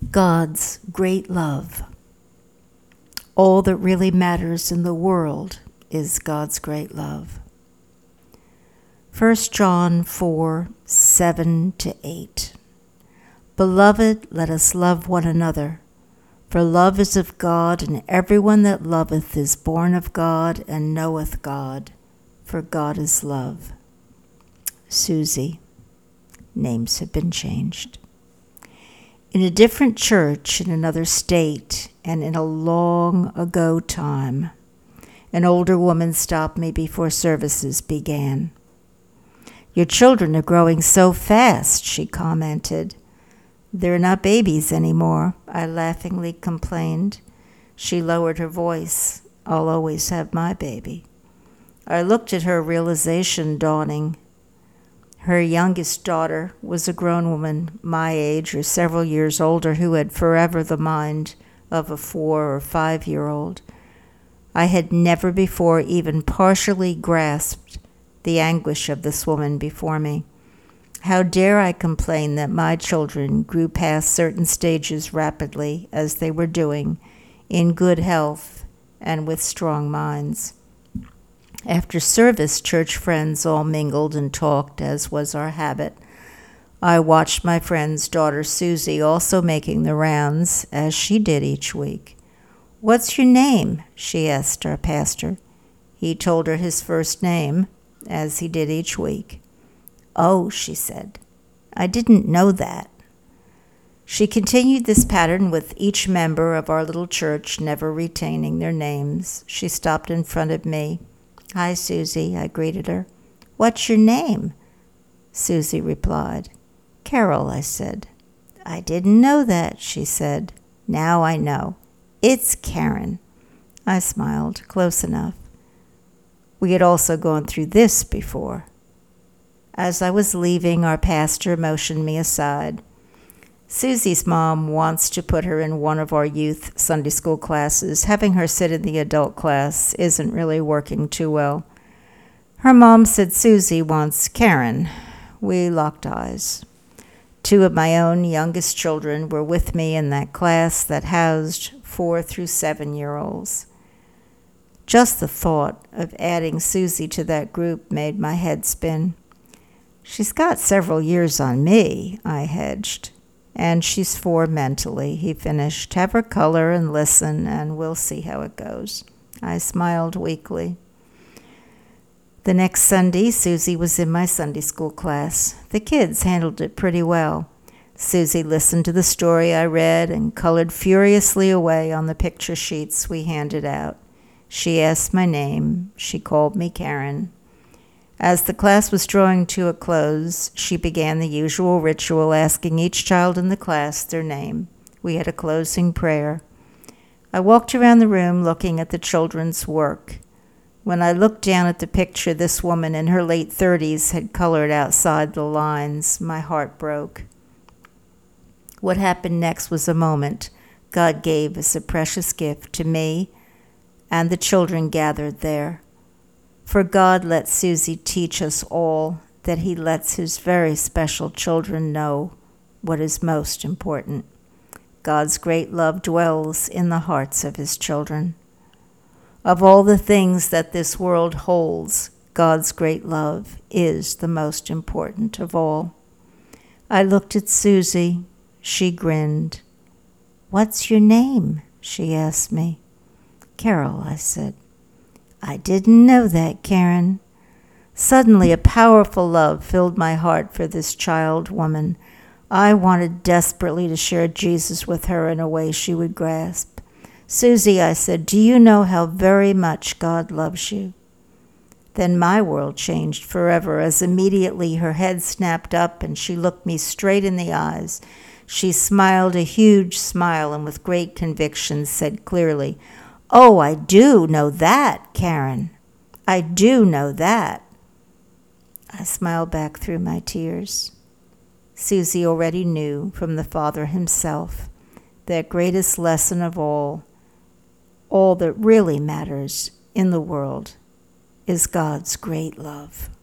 God's great love. All that really matters in the world is God's great love. 1 John 4:7-8. Beloved, let us love one another, for love is of God, and everyone that loveth is born of God and knoweth God, for God is love. Susie. Names have been changed. In a different church in another state and in a long ago time, an older woman stopped me before services began. Your children are growing so fast, she commented. They're not babies anymore, I laughingly complained. She lowered her voice. I'll always have my baby. I looked at her, realization dawning. Her youngest daughter was a grown woman, my age or several years older, who had forever the mind of a 4 or 5-year-old. I had never before even partially grasped the anguish of this woman before me. How dare I complain that my children grew past certain stages rapidly, as they were doing, in good health and with strong minds. After service, church friends all mingled and talked, as was our habit. I watched my friend's daughter Susie also making the rounds, as she did each week. What's your name? She asked our pastor. He told her his first name, as he did each week. Oh, she said, I didn't know that. She continued this pattern with each member of our little church, never retaining their names. She stopped in front of me. Hi, Susie, I greeted her. What's your name? Susie replied. Carol, I said. I didn't know that, she said. Now I know. It's Karen. I smiled, close enough. We had also gone through this before. As I was leaving, our pastor motioned me aside. Susie's mom wants to put her in one of our youth Sunday school classes. Having her sit in the adult class isn't really working too well. Her mom said Susie wants Karen. We locked eyes. 2 of my own youngest children were with me in that class that housed 4 through 7-year-olds. Just the thought of adding Susie to that group made my head spin. She's got several years on me, I hedged. And she's 4 mentally, he finished. Have her color and listen, and we'll see how it goes. I smiled weakly. The next Sunday, Susie was in my Sunday school class. The kids handled it pretty well. Susie listened to the story I read and colored furiously away on the picture sheets we handed out. She asked my name. She called me Karen. As the class was drawing to a close, she began the usual ritual, asking each child in the class their name. We had a closing prayer. I walked around the room looking at the children's work. When I looked down at the picture this woman in her late 30s had colored outside the lines, my heart broke. What happened next was a moment God gave as a precious gift to me and the children gathered there. For God let Susie teach us all that he lets his very special children know what is most important. God's great love dwells in the hearts of his children. Of all the things that this world holds, God's great love is the most important of all. I looked at Susie. She grinned. What's your name? She asked me. Carol, I said. I didn't know that, Karen. Suddenly, a powerful love filled my heart for this child woman. I wanted desperately to share Jesus with her in a way she would grasp. Susie, I said, do you know how very much God loves you? Then my world changed forever as immediately her head snapped up and she looked me straight in the eyes. She smiled a huge smile and with great conviction said clearly, Oh, I do know that, Karen. I do know that. I smiled back through my tears. Susie already knew from the Father himself that greatest lesson of all that really matters in the world is God's great love.